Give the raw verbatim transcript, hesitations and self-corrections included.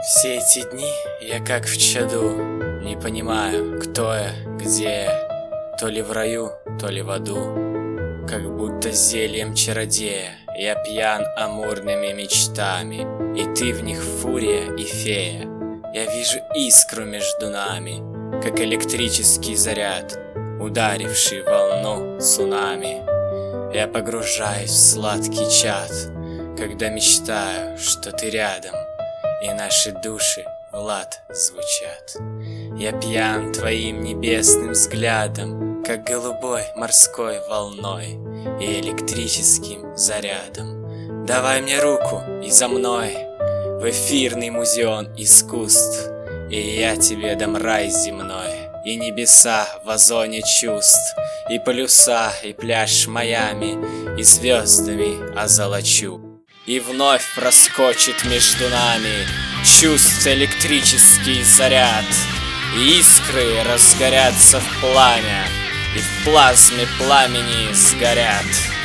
Все эти дни я как в чаду, не понимаю, кто я, где я, то ли в раю, то ли в аду. Как будто зельем чародея я пьян амурными мечтами, и ты в них фурия и фея. Я вижу искру между нами, как электрический заряд, ударивший волну цунами. Я погружаюсь в сладкий чад, когда мечтаю, что ты рядом, и наши души в лад звучат. Я пьян твоим небесным взглядом, как голубой морской волной и электрическим зарядом. Давай мне руку и за мной в эфирный музеон искусств, и я тебе дам рай земной, и небеса в озоне чувств, и полюса, и пляж Майами, и звездами озолочу. И вновь проскочит между нами чувств электрический заряд, и искры разгорятся в пламя, и в плазме пламени сгорят.